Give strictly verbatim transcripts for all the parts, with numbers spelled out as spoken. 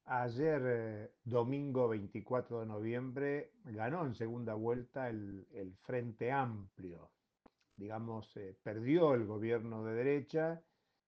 Ayer, eh, domingo veinticuatro de noviembre, ganó en segunda vuelta el, el Frente Amplio. Digamos, eh, perdió el gobierno de derecha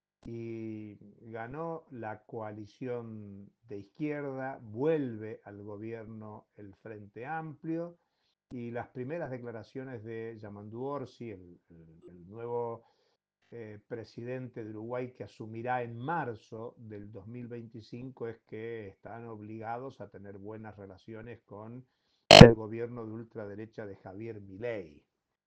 y ganó la coalición de izquierda, vuelve al gobierno el Frente Amplio y las primeras declaraciones de Yamandu Orsi, el, el- el nuevo eh, presidente de Uruguay que asumirá en marzo del dos mil veinticinco, es que están obligados a tener buenas relaciones con el gobierno de ultraderecha de Javier Milei.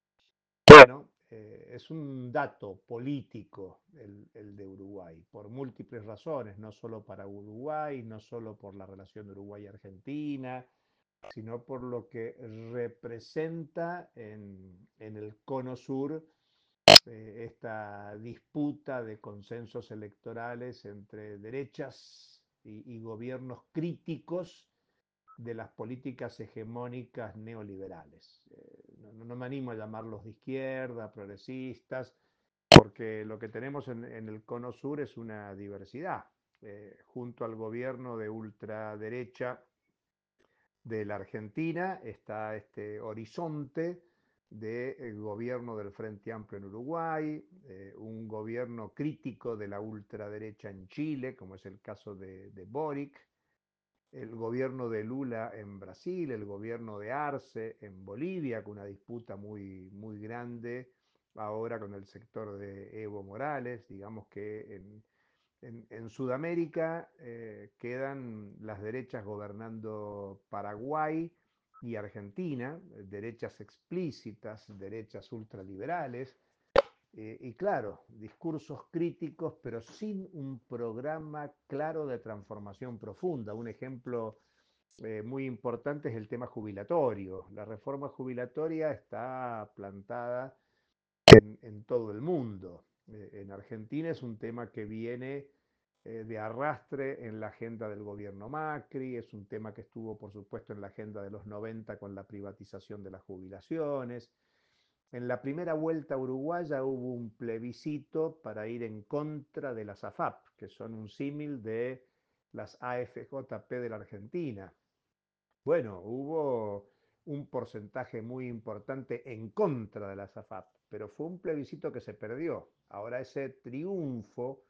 Bueno, eh, es un dato político el, el de Uruguay, por múltiples razones, no solo para Uruguay, no solo por la relación de Uruguay-Argentina, sino por lo que representa en, en el cono sur eh, esta disputa de consensos electorales entre derechas y, y gobiernos críticos de las políticas hegemónicas neoliberales. Eh, no, no, me animo a llamarlos de izquierda, progresistas, porque lo que tenemos en, en el cono sur es una diversidad. Eh, junto al gobierno de ultraderecha de la Argentina está este horizonte del de gobierno del Frente Amplio en Uruguay, eh, un gobierno crítico de la ultraderecha en Chile, como es el caso de, de Boric, el gobierno de Lula en Brasil, el gobierno de Arce en Bolivia, con una disputa muy, muy grande ahora con el sector de Evo Morales. Digamos que en, en, en Sudamérica eh, quedan las derechas gobernando Paraguay y Argentina, derechas explícitas, derechas ultraliberales, eh, y claro, discursos críticos, pero sin un programa claro de transformación profunda. Un ejemplo eh, muy importante es el tema jubilatorio. La reforma jubilatoria está plantada en, en todo el mundo. Eh, en Argentina es un tema que viene eh, de arrastre en la agenda del gobierno Macri, es un tema que estuvo, por supuesto, en la agenda de los noventa con la privatización de las jubilaciones. En la primera vuelta uruguaya hubo un plebiscito para ir en contra de las A F A P, que son un símil de las A F J P de la Argentina. Bueno, hubo un porcentaje muy importante en contra de las A F A P, pero fue un plebiscito que se perdió. Ahora ese triunfo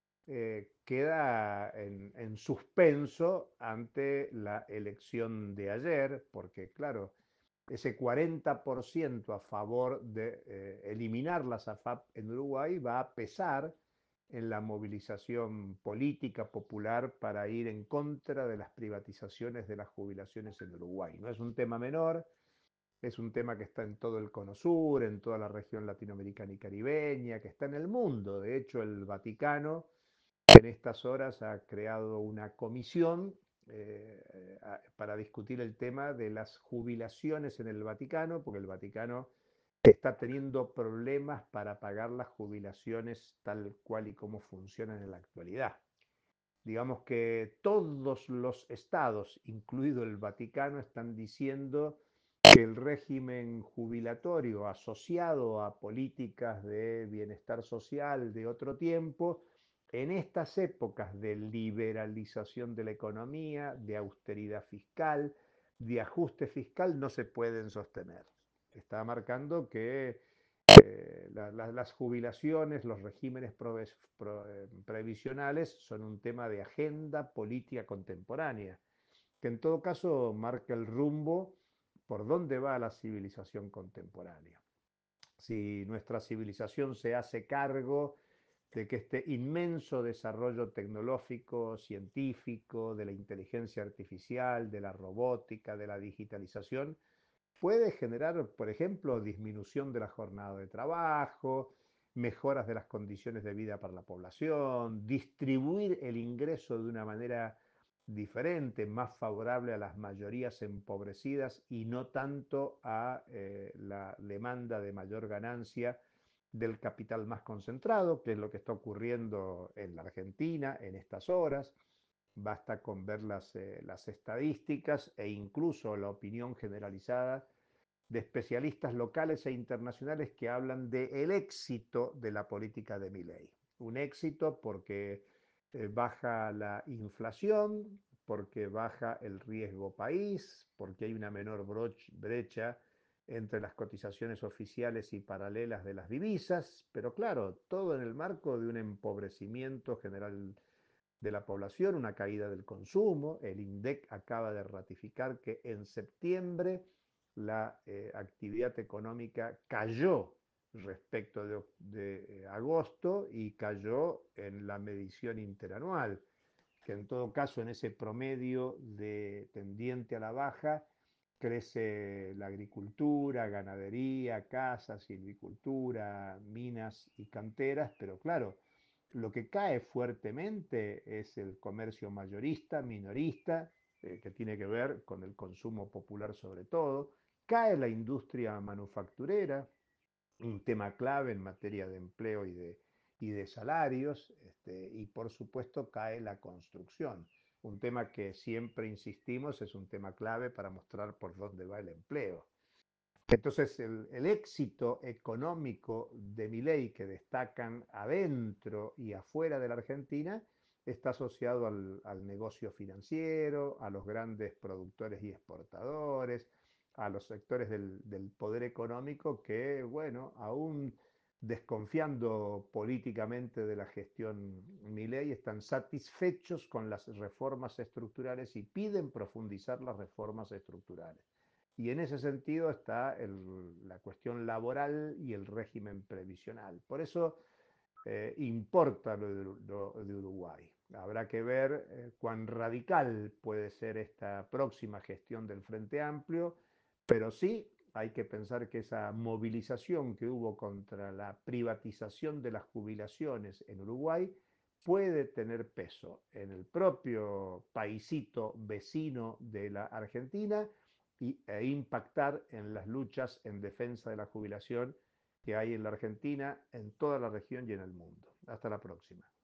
eh, queda en, en suspenso ante la elección de ayer, porque claro, ese cuarenta por ciento a favor de eh, eliminar las A F A P en Uruguay va a pesar en la movilización política popular para ir en contra de las privatizaciones de las jubilaciones en Uruguay. No es un tema menor, es un tema que está en todo el cono sur, en toda la región latinoamericana y caribeña, que está en el mundo. De hecho, el Vaticano en estas horas ha creado una comisión eh, para discutir el tema de las jubilaciones en el Vaticano, porque el Vaticano está teniendo problemas para pagar las jubilaciones tal cual y como funcionan en la actualidad. Digamos que todos los estados, incluido el Vaticano, están diciendo que el régimen jubilatorio asociado a políticas de bienestar social de otro tiempo, en estas épocas de liberalización de la economía, de austeridad fiscal, de ajuste fiscal, no se pueden sostener. Está marcando que eh, la, la, las jubilaciones, los regímenes proves, pro, eh, previsionales son un tema de agenda política contemporánea, que en todo caso marca el rumbo por dónde va la civilización contemporánea. Si nuestra civilización se hace cargo de que este inmenso desarrollo tecnológico, científico, de la inteligencia artificial, de la robótica, de la digitalización, puede generar, por ejemplo, disminución de la jornada de trabajo, mejoras de las condiciones de vida para la población, distribuir el ingreso de una manera diferente, más favorable a las mayorías empobrecidas y no tanto a eh, la demanda de mayor ganancia del capital más concentrado, que es lo que está ocurriendo en la Argentina en estas horas. Basta con ver las, eh, las estadísticas e incluso la opinión generalizada de especialistas locales e internacionales que hablan del éxito de la política de Milei. Un éxito porque eh, baja la inflación, porque baja el riesgo país, porque hay una menor brecha entre las cotizaciones oficiales y paralelas de las divisas, pero claro, todo en el marco de un empobrecimiento general de la población, una caída del consumo. El INDEC acaba de ratificar que en septiembre la eh, actividad económica cayó respecto de, de eh, agosto y cayó en la medición interanual, que en todo caso en ese promedio de tendiente a la baja crece la agricultura, ganadería, caza, silvicultura, minas y canteras, pero claro, lo que cae fuertemente es el comercio mayorista, minorista, eh, que tiene que ver con el consumo popular sobre todo. Cae la industria manufacturera, un tema clave en materia de empleo y de, y de salarios, este, y por supuesto cae la construcción, un tema que siempre insistimos es un tema clave para mostrar por dónde va el empleo. Entonces, el, el éxito económico de Milei que destacan adentro y afuera de la Argentina está asociado al, al negocio financiero, a los grandes productores y exportadores, a los sectores del, del poder económico que, bueno, aún desconfiando políticamente de la gestión Milei, están satisfechos con las reformas estructurales y piden profundizar las reformas estructurales. Y en ese sentido está el, la cuestión laboral y el régimen previsional. Por eso eh, importa lo de, lo de, Uruguay. Habrá que ver eh, cuán radical puede ser esta próxima gestión del Frente Amplio, pero sí hay que pensar que esa movilización que hubo contra la privatización de las jubilaciones en Uruguay puede tener peso en el propio paisito vecino de la Argentina y, e impactar en las luchas en defensa de la jubilación que hay en la Argentina, en toda la región y en el mundo. Hasta la próxima.